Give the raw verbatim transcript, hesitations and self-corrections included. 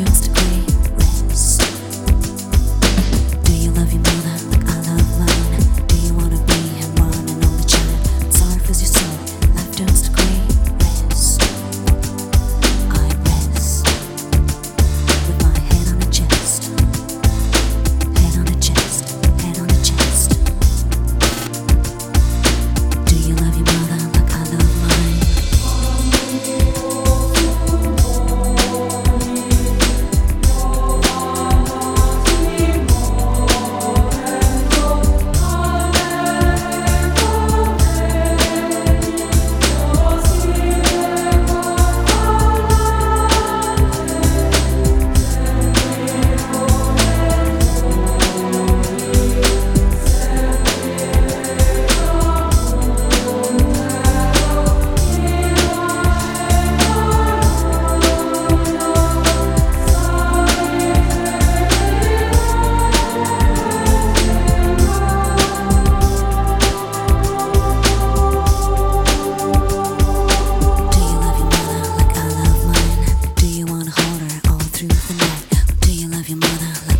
dreams to great rest. Do you love your mother like I love mine? Do you wanna be him one and only child? Sorry for your soul, life turns to great rest. I rest with my head on a chest, head on a chest, head on a chest. Do you love your mother like I love mine? Do you wanna hold her all through the night? Do you love your mother?